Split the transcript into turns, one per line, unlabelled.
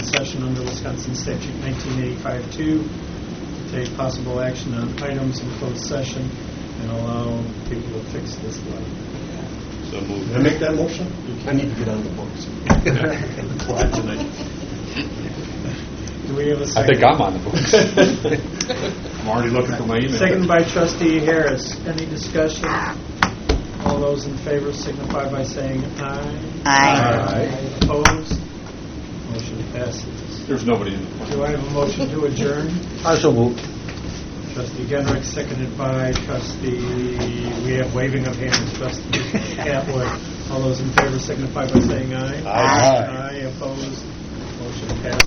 session under Wisconsin Statute 1985-2 to take possible action on items in closed session and allow people to fix this light.
So moved.
Can I make that motion?
I need to get on the books.
Glad tonight.
Do we have a
I
second?
think I'm on the books. I'm already looking for my email.
Second by Trustee Harris. Any discussion? All those in favor signify by saying aye.
Aye.
Opposed? Motion passes.
There's nobody in the front.
Do I have a motion to adjourn?
I shall move.
Trustee Genrick, seconded by Trustee, we have waving of hands, Trustee Atwood. All those in favor signify by saying aye.
Aye.
Aye, opposed, motion passes.